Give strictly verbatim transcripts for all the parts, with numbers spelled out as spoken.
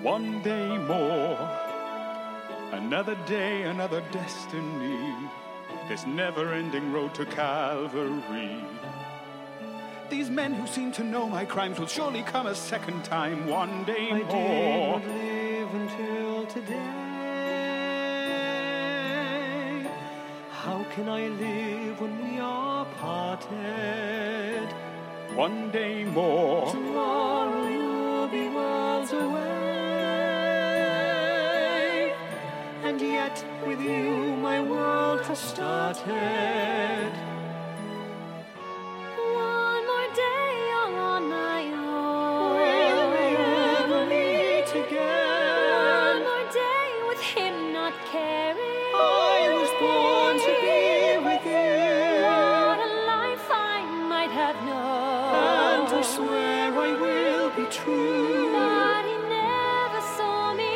One day more, another day, another destiny, this never-ending road to Calvary. These men who seem to know my crimes will surely come a second time, one day I more. I did not live until today. How can I live when we are parted? One day more. Tomorrow you'll be worlds away, and yet with you my world has started. One more day on my own. Will we ever meet again? One more day with him not caring. I was born to be with you. What a life I might have known. And I swear I will be true. But he never saw me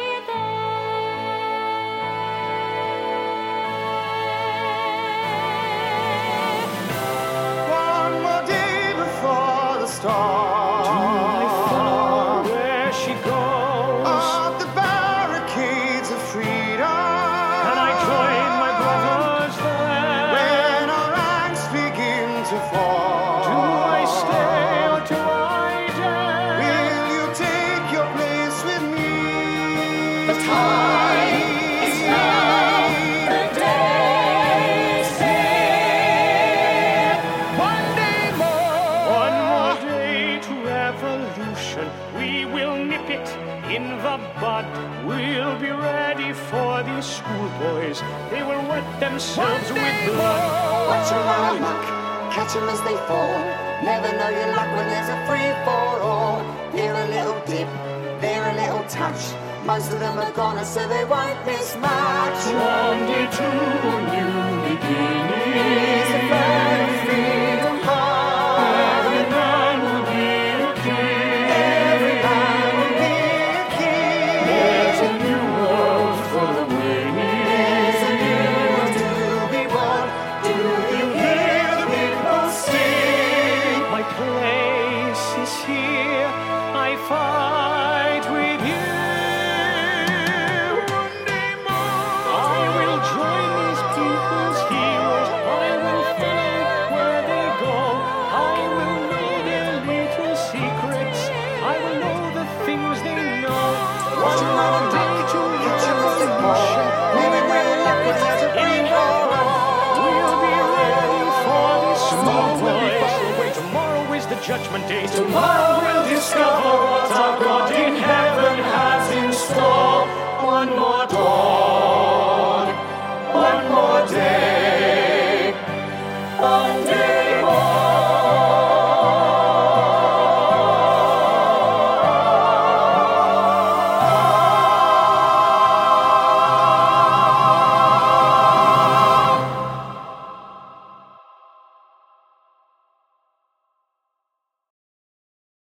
there. One more day before the storm. Do I follow where she goes? Up the barricades of freedom. Can I join my brothers there? When our ranks begin to fall. Do I stay or do I dare? Will you take your place with me? The time is now, the day's here. One day more, one more day to revolution. We will nip it in the bud. We'll be ready for these schoolboys. They will wet themselves with blood. Watch them run amok, catch them as they fall. Never know your luck when there's a free for all. Here a little dip, there a little touch. Most of them are gone, so they won't miss much. One day to a new beginning. Here's a flag of freedom high. Every man will be a king. Every man will be a king. There's a new world for the winning. There's a new world to be won. Do you hear the people sing? My place is here. I fight with you. One day more, I will join these people's heroes. I will follow where they go. I will know their little secrets. I will know the things they know. Watch them run One amok, day to catch them as they fall. Never know your luck when there's a free for all. we'll be ready for this small Tomorrow will be boy. far away. Tomorrow is the judgment day. Tomorrow we'll discover what our God in heaven has in store. One more dawn, one more day, one day.